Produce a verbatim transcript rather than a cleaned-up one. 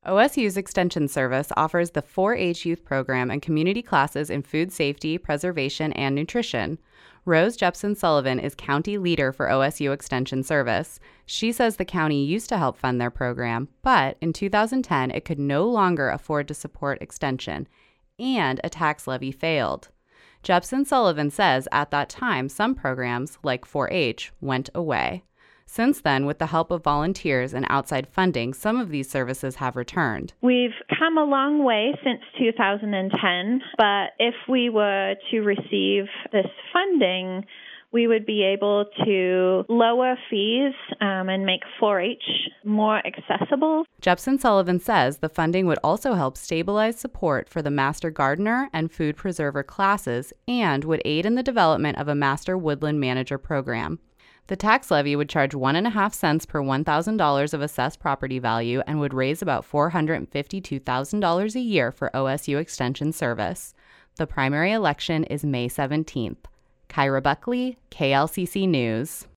O S U's Extension Service offers the four H Youth Program and community classes in food safety, preservation, and nutrition. Rose Jepson Sullivan is county leader for O S U Extension Service. She says the county used to help fund their program, but in two thousand ten it could no longer afford to support extension, and a tax levy failed. Jepson Sullivan says at that time some programs, like four H, went away. Since then, with the help of volunteers and outside funding, some of these services have returned. We've come a long way since two thousand ten, but if we were to receive this funding, we would be able to lower fees um, and make four H more accessible. Jepson Sullivan says the funding would also help stabilize support for the Master Gardener and Food Preserver classes and would aid in the development of a Master Woodland Manager program. The tax levy would charge one and a half cents per one thousand dollars of assessed property value and would raise about four hundred fifty-two thousand dollars a year for O S U Extension Service. The primary election is May seventeenth. Kyra Buckley, K L C C News.